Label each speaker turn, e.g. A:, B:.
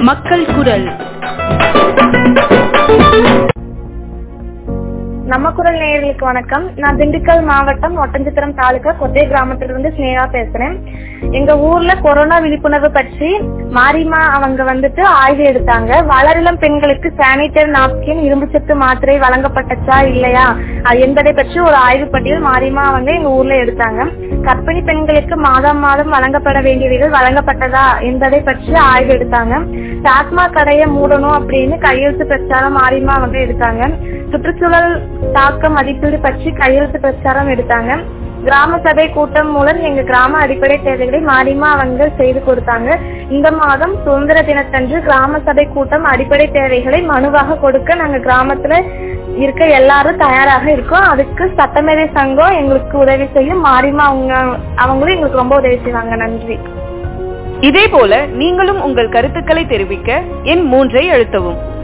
A: மக்கள் குரல்.
B: நம்ம குரல் நேயர்களுக்கு வணக்கம். நான் திண்டுக்கல் மாவட்டம் ஒட்டன்சத்திரம் தாலுகா கொத்தே கிராமத்திலிருந்து ஸ்னேகா பேசுறேன். எங்க ஊர்ல கொரோனா விழிப்புணர்வு பற்றி மாரிமா அவங்க ஆய்வு எடுத்தாங்க. வளரிளம் பெண்களுக்கு சானிட்டரி நாப்கின், இரும்பு சத்து மாத்திரை வழங்கப்பட்டச்சா இல்லையா என்பதை பற்றி ஒரு ஆய்வு பட்டியல் மாரிமா அவங்க எங்க ஊர்ல எடுத்தாங்க. கர்ப்பிணி பெண்களுக்கு மாதம் மாதம் வழங்கப்பட வேண்டியவைகள் வழங்கப்பட்டதா என்பதை பற்றி ஆய்வு எடுத்தாங்க. டாஸ்மாக் கடையை மூடணும் அப்படின்னு கையெழுத்து பிரச்சாரம் மாரிமா அவங்க எடுத்தாங்க. சுற்றுச்சூழல் தாக்க மதிப்பீடு பற்றி கையெழுத்து பிரச்சாரம் எடுத்தாங்க. கிராம சபை கூட்டம் மூலம் எங்க கிராம அடிப்படை தேவைகளை மாரிமா அவங்க செய்து கொடுத்தாங்க. இந்த மாதம் சுதந்திர தினத்தன்று கிராம சபை கூட்டம் அடிப்படை தேவைகளை மனுவாக கொடுக்க நாங்க கிராமத்துல இருக்க எல்லாரும் தயாராக இருக்கோம். அதுக்கு சட்டமேதை சங்கம் எங்களுக்கு உதவி செய்யும். மாரிமா அவங்களும் எங்களுக்கு ரொம்ப உதவி செய்வாங்க. நன்றி.
A: இதே போல நீங்களும் உங்கள் கருத்துக்களை தெரிவிக்க எண் 3 அழுத்தவும்.